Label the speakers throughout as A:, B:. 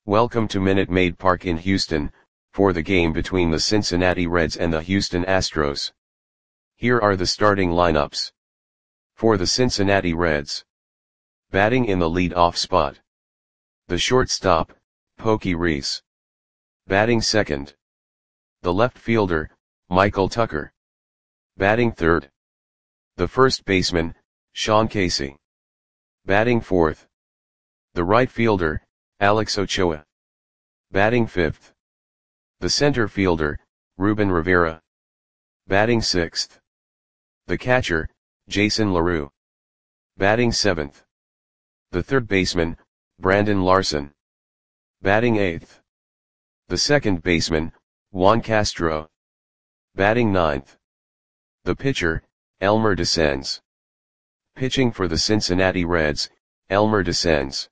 A: Welcome to Minute Maid Park in Houston, for the game between the Cincinnati Reds and the Houston Astros. Here are the starting lineups. For the Cincinnati Reds. Batting in the lead-off spot. The shortstop, Pokey Reese. Batting second. The left fielder, Michael Tucker. Batting third. The first baseman, Sean Casey. Batting fourth. The right fielder, Alex Ochoa. Batting fifth. The center fielder, Ruben Rivera. Batting sixth. The catcher, Jason LaRue. Batting seventh. The third baseman, Brandon Larson. Batting eighth. The second baseman, Juan Castro. Batting ninth. The pitcher, Elmer Descens. Pitching for the Cincinnati Reds, Elmer Descens.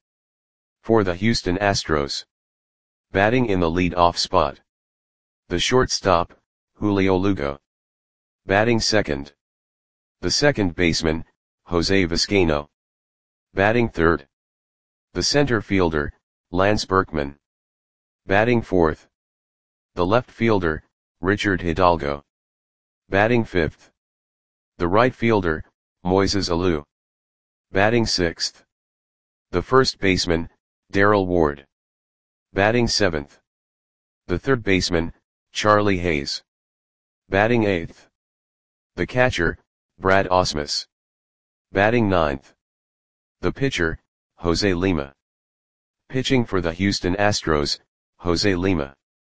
A: For the Houston Astros. Batting in the lead-off spot. The shortstop, Julio Lugo. Batting second. The second baseman, Jose Vizcaino. Batting third. The center fielder, Lance Berkman. Batting fourth. The left fielder, Richard Hidalgo. Batting fifth. The right fielder, Moises Alou. Batting sixth. The first baseman, Darrell Ward. Batting seventh. The third baseman, Charlie Hayes. Batting eighth. The catcher, Brad Ausmus. Batting ninth. The pitcher, Jose Lima. Pitching for the Houston Astros, Jose Lima.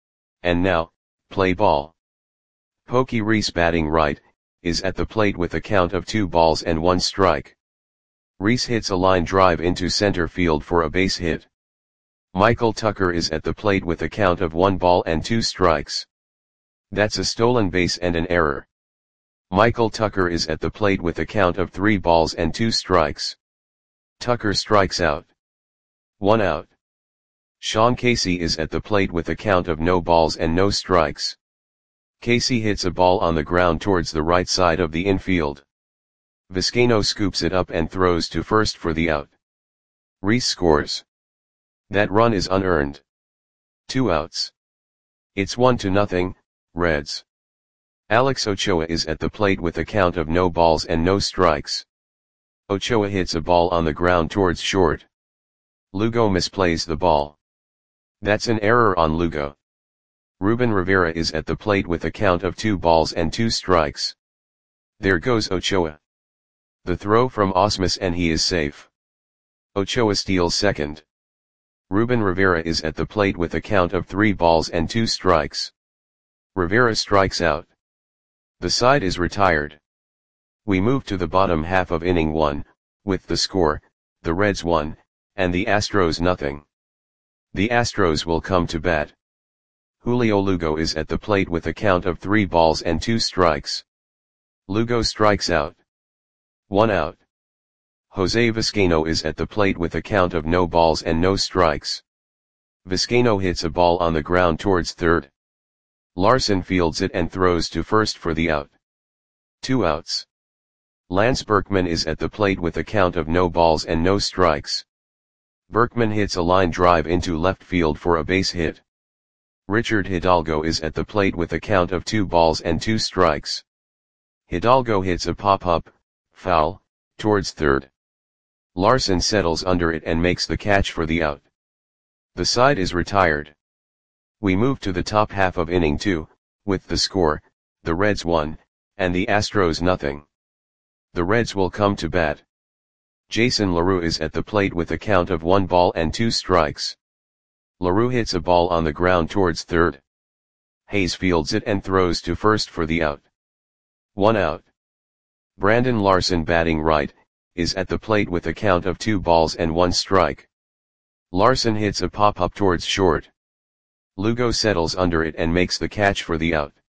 A: And now, play ball. Pokey Reese batting right, is at the plate with a count of 2-1 strike. Reese hits a line drive into center field for a base hit. Michael Tucker is at the plate with a count of 1-2 strikes. That's a stolen base and an error. Michael Tucker is at the plate with a count of 3-2 strikes. Tucker strikes out. 1 out. Sean Casey is at the plate with a count of no balls and no strikes. Casey hits a ball on the ground towards the right side of the infield. Vizcaino scoops it up and throws to first for the out. Reese scores. That run is unearned. 2 outs. It's 1-0, Reds. Alex Ochoa is at the plate with a count of no balls and no strikes. Ochoa hits a ball on the ground towards short. Lugo misplays the ball. That's an error on Lugo. Ruben Rivera is at the plate with a count of 2-2 strikes. There goes Ochoa. The throw from Ausmus and he is safe. Ochoa steals second. Ruben Rivera is at the plate with a count of 3-2 strikes. Rivera strikes out. The side is retired. We move to the bottom half of inning 1, with the score, the Reds 1, and the Astros 0. The Astros will come to bat. Julio Lugo is at the plate with a count of 3-2 strikes. Lugo strikes out. 1 out. Jose Vizcaino is at the plate with a count of no balls and no strikes. Vizcaino hits a ball on the ground towards third. Larson fields it and throws to first for the out. 2 outs. Lance Berkman is at the plate with a count of no balls and no strikes. Berkman hits a line drive into left field for a base hit. Richard Hidalgo is at the plate with a count of 2-2 strikes. Hidalgo hits a pop-up, foul, towards third. Larson settles under it and makes the catch for the out. The side is retired. We move to the top half of inning 2, with the score, the Reds 1, and the Astros 0. The Reds will come to bat. Jason LaRue is at the plate with a count of 1-2 strikes. LaRue hits a ball on the ground towards third. Hayes fields it and throws to first for the out. 1 out. Brandon Larson batting right, is at the plate with a count of 2-1 strike. Larson hits a pop-up towards short. Lugo settles under it and makes the catch for the out.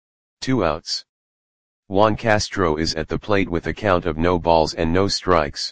A: 2 outs. Juan Castro is at the plate with a count of no balls and no strikes.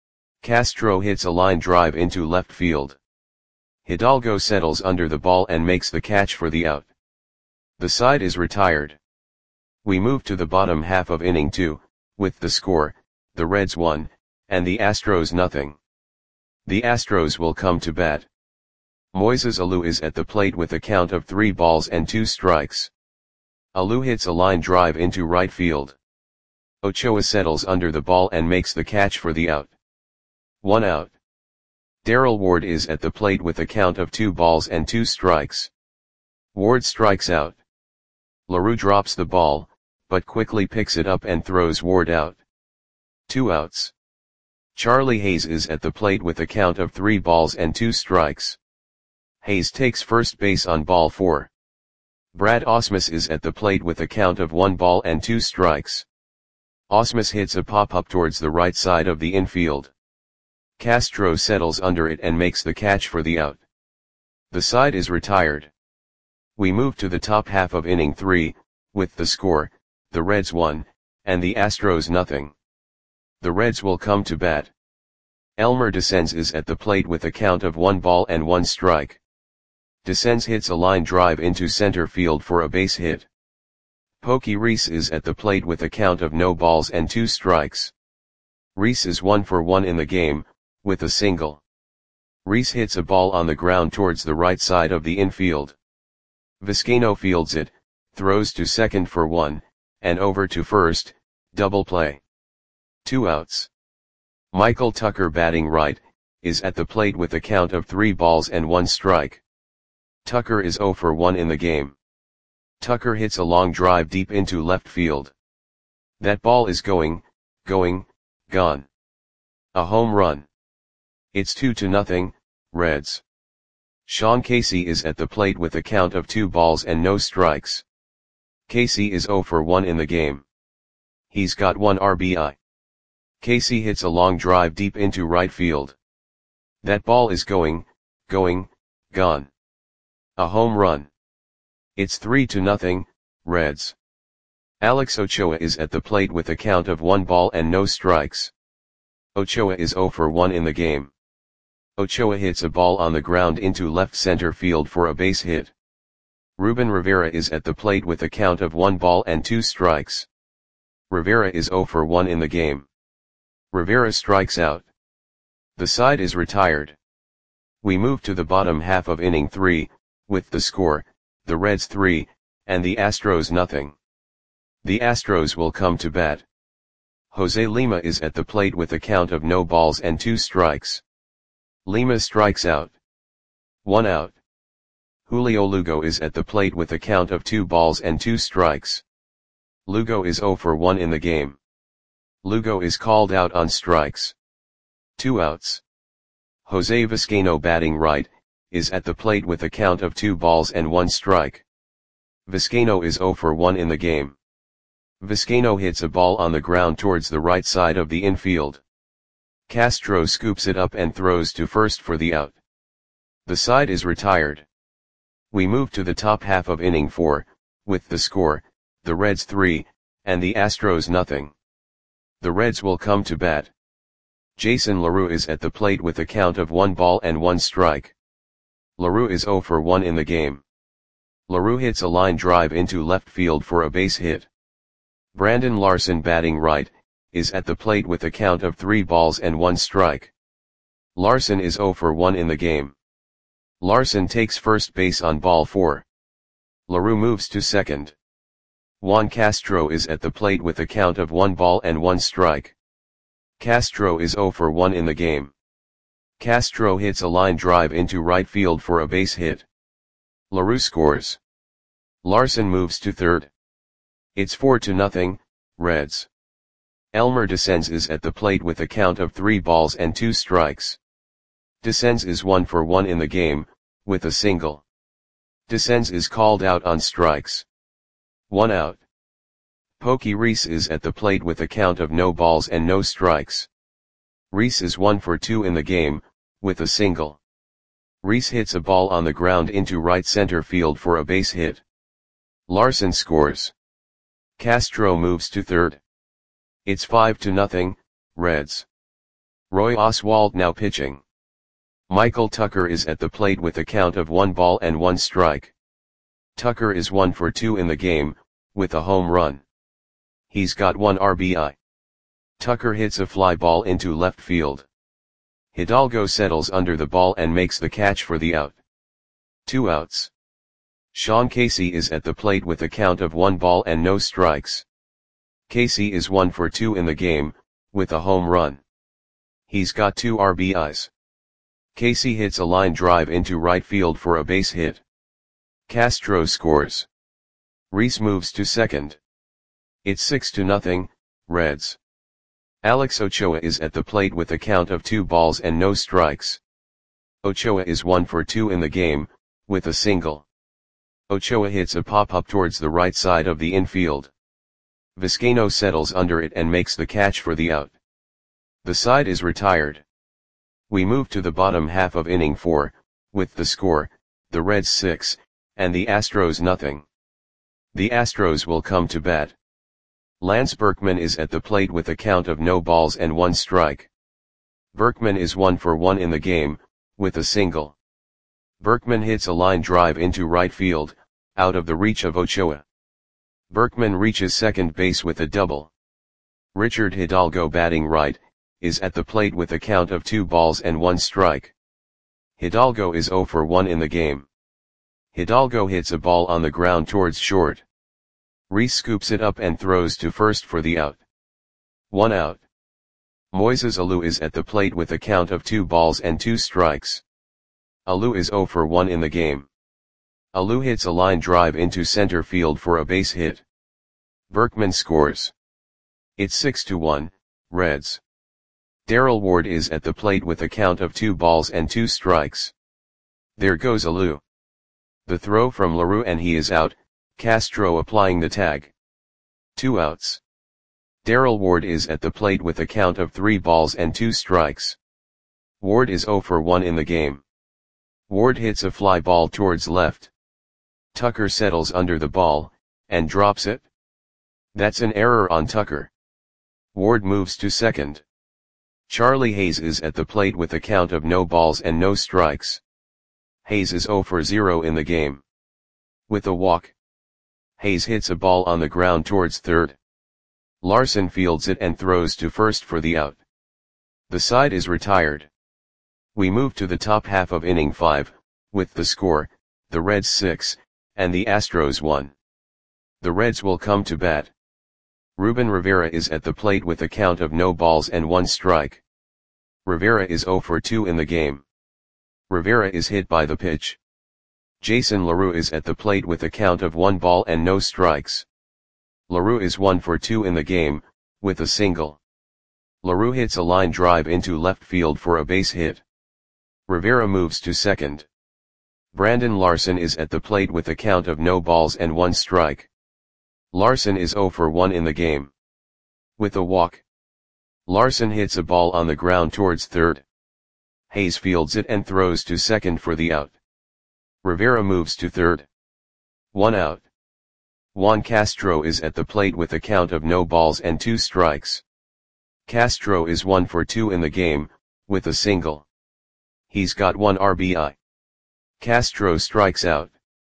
A: Castro hits a line drive into left field. Hidalgo settles under the ball and makes the catch for the out. The side is retired. We move to the bottom half of inning 2, with the score, the Reds 1, and the Astros 0. The Astros will come to bat. Moises Alou is at the plate with a count of 3 balls and 2 strikes. Alou hits a line drive into right field. Ochoa settles under the ball and makes the catch for the out. 1 out. Darrell Ward is at the plate with a count of 2 balls and 2 strikes. Ward strikes out. LaRue drops the ball, but quickly picks it up and throws Ward out. 2 outs. Charlie Hayes is at the plate with a count of 3 balls and 2 strikes. Hayes takes first base on ball 4. Brad Ausmus is at the plate with a count of 1 ball and 2 strikes. Ausmus hits a pop-up towards the right side of the infield. Castro settles under it and makes the catch for the out. The side is retired. We move to the top half of inning 3, with the score, the Reds 1, and the Astros nothing. The Reds will come to bat. Elmer Descens is at the plate with a count of 1 ball and 1 strike. Descens hits a line drive into center field for a base hit. Pokey Reese is at the plate with a count of no balls and 2 strikes. Reese is 1 for 1 in the game, with a single. Reese hits a ball on the ground towards the right side of the infield. Vizcaino fields it, throws to second for 1, and over to first, double play. 2 outs. Michael Tucker batting right, is at the plate with a count of 3 balls and 1 strike. Tucker is 0 for 1 in the game. Tucker hits a long drive deep into left field. That ball is gone. A home run. It's 2-0, Reds. Sean Casey is at the plate with a count of 2 balls and no strikes. Casey is 0 for 1 in the game. He's got 1 RBI. Casey hits a long drive deep into right field. That ball is gone. A home run. It's 3-0, Reds. Alex Ochoa is at the plate with a count of 1 ball and no strikes. Ochoa is 0 for 1 in the game. Ochoa hits a ball on the ground into left center field for a base hit. Ruben Rivera is at the plate with a count of 1 ball and 2 strikes. Rivera is 0 for 1 in the game. Rivera strikes out. The side is retired. We move to the bottom half of inning 3, with the score, the Reds 3, and the Astros nothing. The Astros will come to bat. Jose Lima is at the plate with a count of no balls and 2 strikes. Lima strikes out. 1 out. Julio Lugo is at the plate with a count of 2 balls and 2 strikes. Lugo is 0 for 1 in the game. Lugo is called out on strikes. 2 outs. Jose Vizcaino batting right, is at the plate with a count of 2 balls and 1 strike. Vizcaino is 0 for 1 in the game. Vizcaino hits a ball on the ground towards the right side of the infield. Castro scoops it up and throws to first for the out. The side is retired. We move to the top half of inning 4, with the score, the Reds 3, and the Astros nothing. The Reds will come to bat. Jason LaRue is at the plate with a count of 1 ball and 1 strike. LaRue is 0 for 1 in the game. LaRue hits a line drive into left field for a base hit. Brandon Larson batting right, is at the plate with a count of 3 balls and 1 strike. Larson is 0 for 1 in the game. Larson takes first base on ball 4. LaRue moves to second. Juan Castro is at the plate with a count of 1 ball and 1 strike. Castro is 0 for 1 in the game. Castro hits a line drive into right field for a base hit. LaRue scores. Larson moves to third. It's 4-0, Reds. Elmer Descens is at the plate with a count of 3 balls and 2 strikes. Descens is 1 for 1 in the game, with a single. Descens is called out on strikes. 1 out. Pokey Reese is at the plate with a count of no balls and no strikes. Reese is 1 for 2 in the game, with a single. Reese hits a ball on the ground into right center field for a base hit. Larson scores. Castro moves to third. It's 5-0, Reds. Roy Oswalt now pitching. Michael Tucker is at the plate with a count of 1 ball and 1 strike. Tucker is 1 for 2 in the game, with a home run. He's got 1 RBI. Tucker hits a fly ball into left field. Hidalgo settles under the ball and makes the catch for the out. 2 outs. Sean Casey is at the plate with a count of 1 ball and no strikes. Casey is 1 for 2 in the game, with a home run. He's got 2 RBIs. Casey hits a line drive into right field for a base hit. Castro scores. Rhys moves to second. It's 6-0, Reds. Alex Ochoa is at the plate with a count of 2 balls and no strikes. Ochoa is 1 for 2 in the game, with a single. Ochoa hits a pop-up towards the right side of the infield. Vizcaino settles under it and makes the catch for the out. The side is retired. We move to the bottom half of inning 4, with the score, the Reds 6, and the Astros nothing. The Astros will come to bat. Lance Berkman is at the plate with a count of no balls and 1 strike. Berkman is 1 for 1 in the game, with a single. Berkman hits a line drive into right field, out of the reach of Ochoa. Berkman reaches second base with a double. Richard Hidalgo, batting right, is at the plate with a count of 2 balls and 1 strike. Hidalgo is 0 for 1 in the game. Hidalgo hits a ball on the ground towards short. Rhys scoops it up and throws to first for the out. 1 out. Moises Alou is at the plate with a count of 2 balls and 2 strikes. Alou is 0 for 1 in the game. Alou hits a line drive into center field for a base hit. Berkman scores. It's 6-1, Reds. Darrell Ward is at the plate with a count of 2 balls and 2 strikes. There goes Alou. The throw from LaRue and he is out, Castro applying the tag. 2 outs. Darrell Ward is at the plate with a count of 3 balls and 2 strikes. Ward is 0 for 1 in the game. Ward hits a fly ball towards left. Tucker settles under the ball, and drops it. That's an error on Tucker. Ward moves to second. Charlie Hayes is at the plate with a count of no balls and no strikes. Hayes is 0 for 0 in the game. With a walk. Hayes hits a ball on the ground towards third. Larson fields it and throws to first for the out. The side is retired. We move to the top half of inning 5, with the score, the Reds 6, and the Astros 1. The Reds will come to bat. Ruben Rivera is at the plate with a count of no balls and 1 strike. Rivera is 0 for 2 in the game. Rivera is hit by the pitch. Jason LaRue is at the plate with a count of 1 ball and no strikes. LaRue is 1 for 2 in the game, with a single. LaRue hits a line drive into left field for a base hit. Rivera moves to second. Brandon Larson is at the plate with a count of no balls and 1 strike. Larson is 0 for 1 in the game. With a walk. Larson hits a ball on the ground towards third. Hayes fields it and throws to second for the out. Rivera moves to third. 1 out. Juan Castro is at the plate with a count of no balls and 2 strikes. Castro is 1 for 2 in the game, with a single. He's got 1 RBI. Castro strikes out.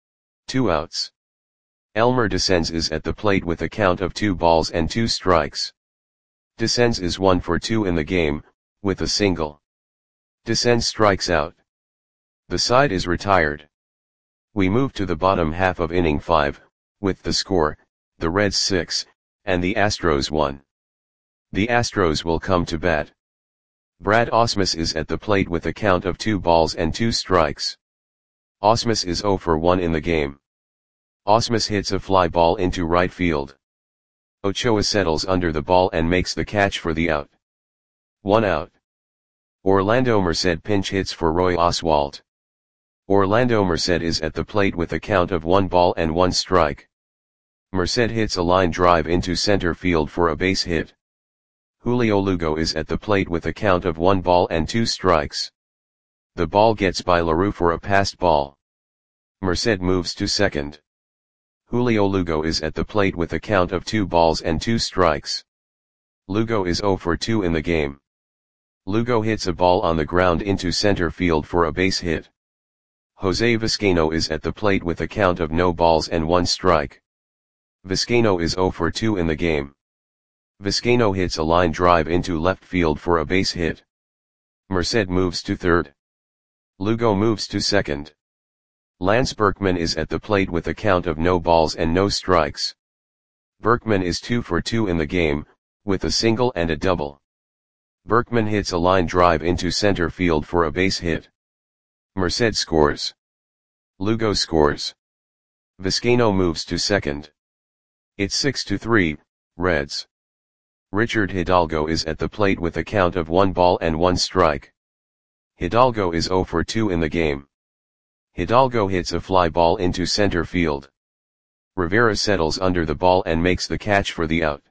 A: 2 outs. Elmer Descens is at the plate with a count of 2 balls and 2 strikes. Descens is 1 for 2 in the game, with a single. Descens strikes out. The side is retired. We move to the bottom half of inning 5, with the score, the Reds 6, and the Astros 1. The Astros will come to bat. Brad Ausmus is at the plate with a count of 2 balls and 2 strikes. Ausmus is 0 for 1 in the game. Ausmus hits a fly ball into right field. Ochoa settles under the ball and makes the catch for the out. 1 out. Orlando Merced pinch hits for Roy Oswalt. Orlando Merced is at the plate with a count of 1 ball and 1 strike. Merced hits a line drive into center field for a base hit. Julio Lugo is at the plate with a count of 1 ball and 2 strikes. The ball gets by LaRue for a passed ball. Merced moves to second. Julio Lugo is at the plate with a count of 2 balls and 2 strikes. Lugo is 0 for 2 in the game. Lugo hits a ball on the ground into center field for a base hit. Jose Vizcaino is at the plate with a count of no balls and 1 strike. Vizcaino is 0 for 2 in the game. Vizcaino hits a line drive into left field for a base hit. Merced moves to third. Lugo moves to second. Lance Berkman is at the plate with a count of no balls and no strikes. Berkman is 2 for 2 in the game, with a single and a double. Berkman hits a line drive into center field for a base hit. Merced scores. Lugo scores. Vizcaino moves to second. It's 6-3, Reds. Richard Hidalgo is at the plate with a count of 1 ball and 1 strike. Hidalgo is 0 for 2 in the game. Hidalgo hits a fly ball into center field. Rivera settles under the ball and makes the catch for the out.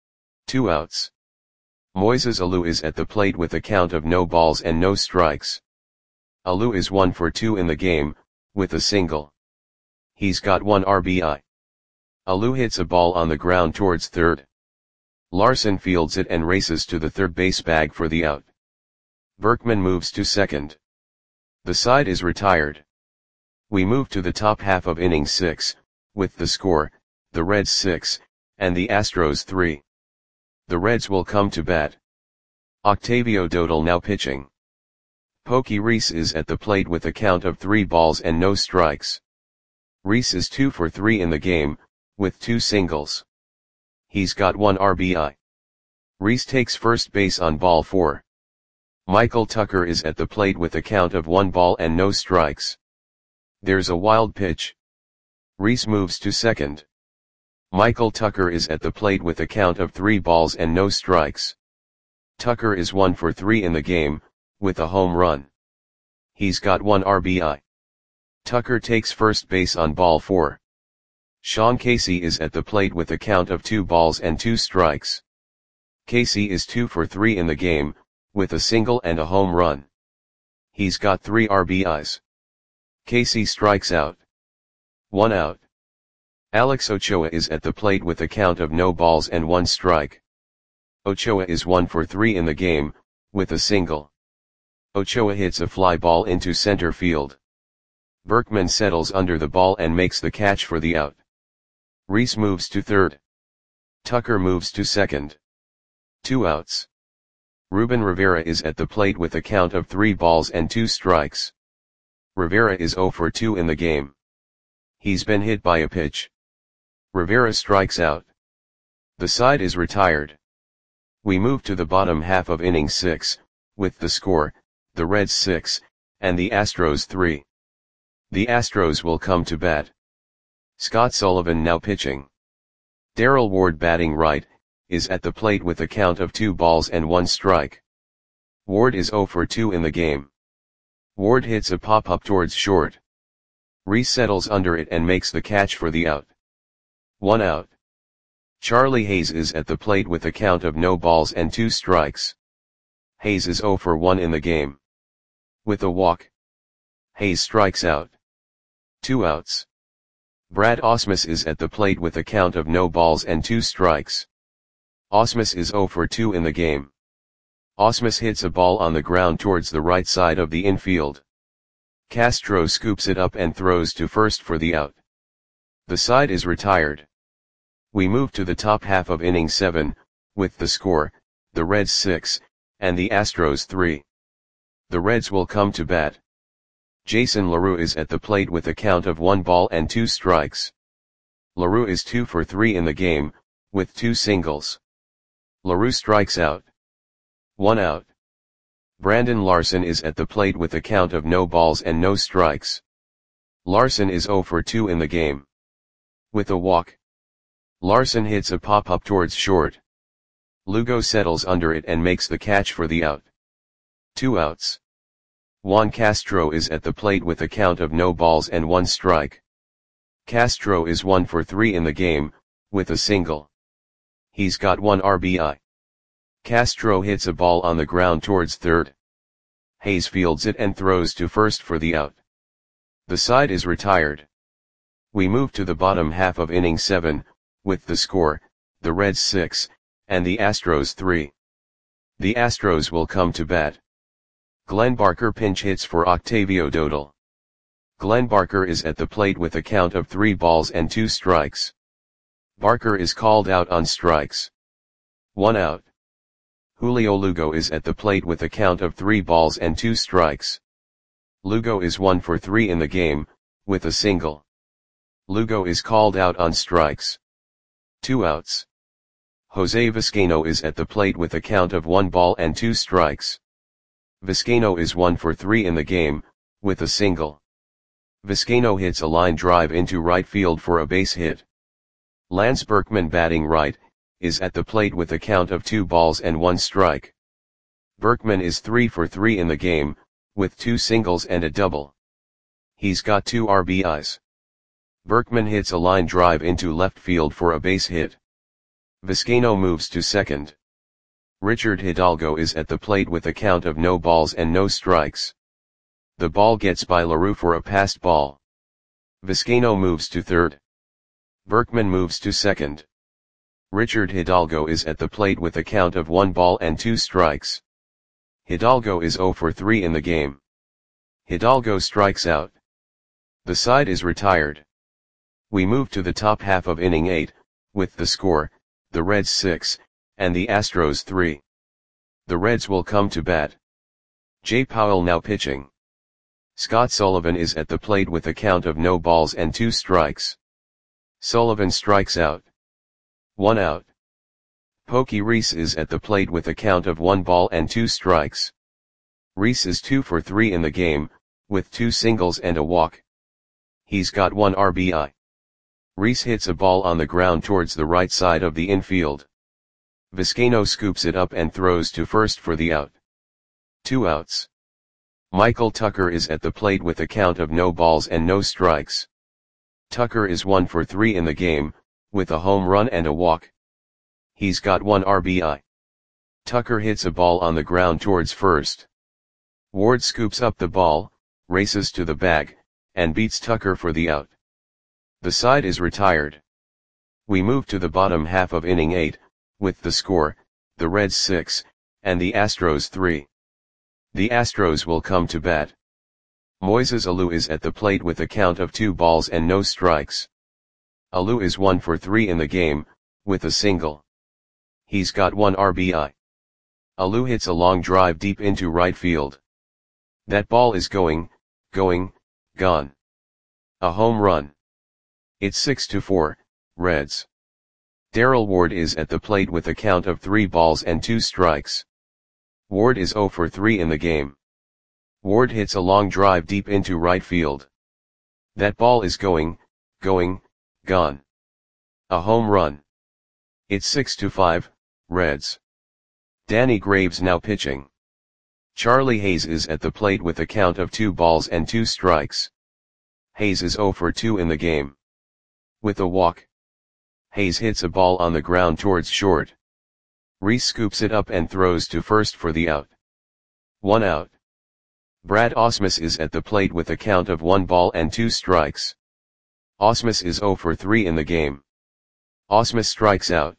A: 2 outs. Moises Alou is at the plate with a count of no balls and no strikes. Alou is 1 for 2 in the game, with a single. He's got 1 RBI. Alou hits a ball on the ground towards third. Larson fields it and races to the third base bag for the out. Berkman moves to second. The side is retired. We move to the top half of inning 6, with the score, the Reds 6, and the Astros 3. The Reds will come to bat. Octavio Dodal now pitching. Pokey Reese is at the plate with a count of 3 balls and no strikes. Reese is 2 for 3 in the game, with 2 singles. He's got 1 RBI. Reese takes first base on ball 4. Michael Tucker is at the plate with a count of 1 ball and no strikes. There's a wild pitch. Reese moves to second. Michael Tucker is at the plate with a count of 3 balls and no strikes. Tucker is 1 for 3 in the game, with a home run. He's got 1 RBI. Tucker takes first base on ball 4. Sean Casey is at the plate with a count of 2 balls and 2 strikes. Casey is 2 for 3 in the game, with a single and a home run. He's got 3 RBIs. Casey strikes out. 1 out. Alex Ochoa is at the plate with a count of no balls and 1 strike. Ochoa is 1 for 3 in the game, with a single. Ochoa hits a fly ball into center field. Berkman settles under the ball and makes the catch for the out. Reese moves to third. Tucker moves to second. 2 outs. Ruben Rivera is at the plate with a count of 3 balls and 2 strikes. Rivera is 0 for 2 in the game. He's been hit by a pitch. Rivera strikes out. The side is retired. We move to the bottom half of inning 6, with the score, the Reds 6, and the Astros 3. The Astros will come to bat. Scott Sullivan now pitching. Darrell Ward batting right, is at the plate with a count of 2 balls and 1 strike. Ward is 0 for 2 in the game. Ward hits a pop-up towards short. Reese settles under it and makes the catch for the out. 1 out. Charlie Hayes is at the plate with a count of no balls and 2 strikes. Hayes is 0 for 1 in the game. With a walk. Hayes strikes out. 2 outs. Brad Ausmus is at the plate with a count of no balls and 2 strikes. Ausmus is 0 for 2 in the game. Ausmus hits a ball on the ground towards the right side of the infield. Castro scoops it up and throws to first for the out. The side is retired. We move to the top half of inning 7, with the score, the Reds 6, and the Astros 3. The Reds will come to bat. Jason LaRue is at the plate with a count of 1 ball and 2 strikes. LaRue is 2 for 3 in the game, with 2 singles. LaRue strikes out. 1 out. Brandon Larson is at the plate with a count of no balls and no strikes. Larson is 0 for 2 in the game. With a walk. Larson hits a pop-up towards short. Lugo settles under it and makes the catch for the out. 2 outs. Juan Castro is at the plate with a count of no balls and 1 strike. Castro is 1 for 3 in the game, with a single. He's got 1 RBI. Castro hits a ball on the ground towards third. Hayes fields it and throws to first for the out. The side is retired. We move to the bottom half of inning 7, with the score, the Reds 6, and the Astros 3. The Astros will come to bat. Glenn Barker pinch hits for Octavio Dodal. Glenn Barker is at the plate with a count of 3 balls and 2 strikes. Barker is called out on strikes. 1 out. Julio Lugo is at the plate with a count of 3 balls and 2 strikes. Lugo is 1 for 3 in the game, with a single. Lugo is called out on strikes. 2 outs. Jose Vizcaino is at the plate with a count of 1 ball and 2 strikes. Vizcaino is 1 for 3 in the game, with a single. Vizcaino hits a line drive into right field for a base hit. Lance Berkman, batting right, is at the plate with a count of 2 balls and 1 strike. Berkman is 3 for 3 in the game, with 2 singles and a double. He's got 2 RBIs. Berkman hits a line drive into left field for a base hit. Vizcaino moves to second. Richard Hidalgo is at the plate with a count of no balls and no strikes. The ball gets by LaRue for a passed ball. Vizcaino moves to third. Berkman moves to second. Richard Hidalgo is at the plate with a count of 1 ball and 2 strikes. Hidalgo is 0 for 3 in the game. Hidalgo strikes out. The side is retired. We move to the top half of inning 8, with the score, the Reds 6, and the Astros 3. The Reds will come to bat. Jay Powell now pitching. Scott Sullivan is at the plate with a count of no balls and 2 strikes. Sullivan strikes out. 1 out. Pokey Reese is at the plate with a count of 1 ball and 2 strikes. Reese is 2 for 3 in the game, with 2 singles and a walk. He's got 1 RBI. Reese hits a ball on the ground towards the right side of the infield. Vizcaino scoops it up and throws to first for the out. 2 outs. Michael Tucker is at the plate with a count of no balls and no strikes. Tucker is 1 for 3 in the game, with a home run and a walk. He's got 1 RBI. Tucker hits a ball on the ground towards first. Ward scoops up the ball, races to the bag, and beats Tucker for the out. The side is retired. We move to the bottom half of inning 8, with the score, the Reds 6, and the Astros 3. The Astros will come to bat. Moises Alou is at the plate with a count of 2 balls and no strikes. Alou is 1 for 3 in the game, with a single. He's got 1 RBI. Alou hits a long drive deep into right field. That ball is going, gone. A home run. It's 6-4, Reds. Darrell Ward is at the plate with a count of 3 balls and 2 strikes. Ward is 0 for 3 in the game. Ward hits a long drive deep into right field. That ball is going, gone. A home run. It's 6-5, Reds. Danny Graves now pitching. Charlie Hayes is at the plate with a count of 2 balls and 2 strikes. Hayes is 0 for 2 in the game. With a walk. Hayes hits a ball on the ground towards short. Reese scoops it up and throws to first for the out. 1 out. Brad Ausmus is at the plate with a count of 1 ball and 2 strikes. Ausmus is 0 for 3 in the game. Ausmus strikes out.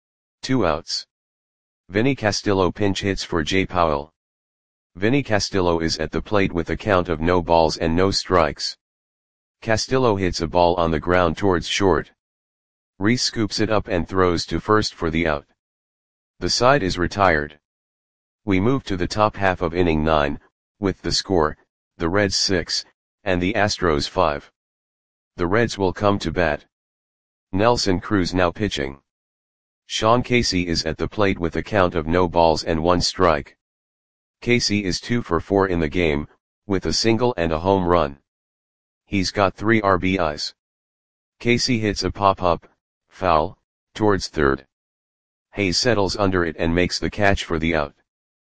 A: 2 outs. Vinny Castillo pinch hits for Jay Powell. Vinny Castillo is at the plate with a count of no balls and no strikes. Castillo hits a ball on the ground towards short. Reese scoops it up and throws to first for the out. The side is retired. We move to the top half of inning 9, with the score, the Reds 6, and the Astros 5. The Reds will come to bat. Nelson Cruz now pitching. Sean Casey is at the plate with a count of no balls and 1 strike. Casey is 2 for 4 in the game, with a single and a home run. He's got 3 RBIs. Casey hits a pop-up, foul, towards third. Hayes settles under it and makes the catch for the out.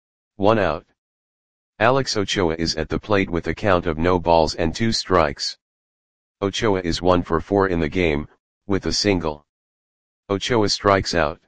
A: 1 out. Alex Ochoa is at the plate with a count of no balls and 2 strikes. Ochoa is 1 for 4 in the game, with a single. Ochoa strikes out.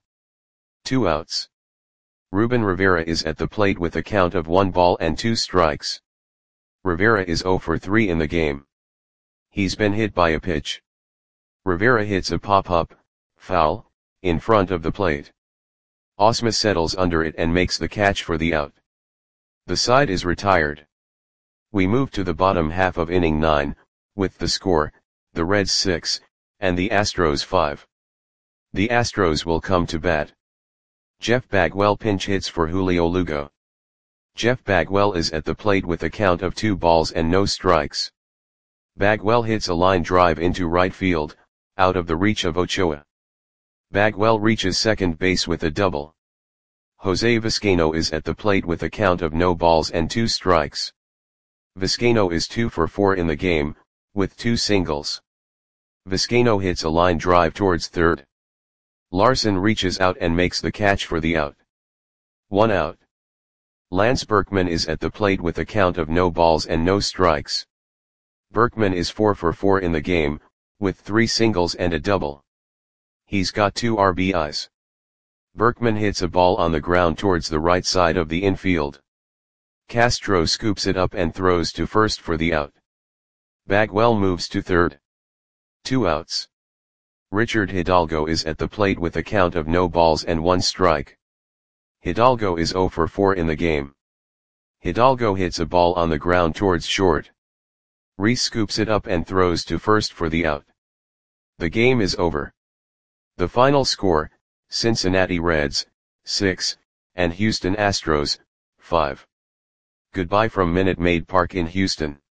A: 2 outs. Ruben Rivera is at the plate with a count of 1 ball and 2 strikes. Rivera is 0 for 3 in the game. He's been hit by a pitch. Rivera hits a pop-up, foul, in front of the plate. Ausmus settles under it and makes the catch for the out. The side is retired. We move to the bottom half of inning 9, with the score, the Reds 6, and the Astros 5. The Astros will come to bat. Jeff Bagwell pinch hits for Julio Lugo. Jeff Bagwell is at the plate with a count of 2 balls and no strikes. Bagwell hits a line drive into right field, out of the reach of Ochoa. Bagwell reaches second base with a double. Jose Vizcaino is at the plate with a count of no balls and 2 strikes. Vizcaino is 2 for 4 in the game, with 2 singles. Vizcaino hits a line drive towards third. Larson reaches out and makes the catch for the out. 1 out. Lance Berkman is at the plate with a count of no balls and no strikes. Berkman is 4 for 4 in the game, with 3 singles and a double. He's got 2 RBIs. Berkman hits a ball on the ground towards the right side of the infield. Castro scoops it up and throws to first for the out. Bagwell moves to third. 2 outs. Richard Hidalgo is at the plate with a count of no balls and 1 strike. Hidalgo is 0 for 4 in the game. Hidalgo hits a ball on the ground towards short. Reese scoops it up and throws to first for the out. The game is over. The final score, Cincinnati Reds, 6, and Houston Astros, 5. Goodbye from Minute Maid Park in Houston.